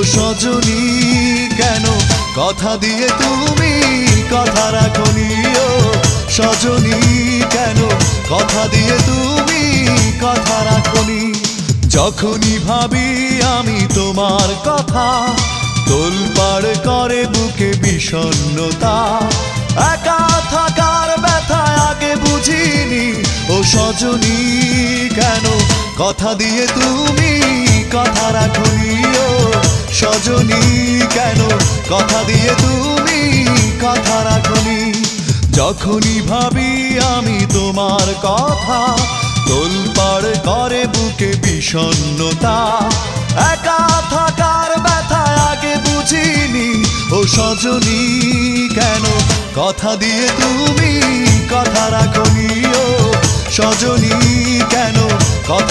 সজনী কেন কথা দিয়ে তুমি কথা রাখনি ও সজনী কেন কথা দিয়ে তুমি কথা রাখনি যখনই ভাবি আমি তোমার কথা তোলপাড় করে বুকে বিষণ্ণতা একা থাকার ব্যথা আগে বুঝিনি ও সজনী কেন কথা দিয়ে তুমি কথা রাখনি ও সজনী কেন কথা দিয়ে তুমি কথা রাখনি যখনই ভাবি আমি তোমার কথা তোলপাড় করে বুকে বিষণ্ণতা একা থাকার ব্যথা আগে বুঝিনি ও সজনী কেন কথা দিয়ে তুমি কথা রাখনি ও সজনী কেন কথা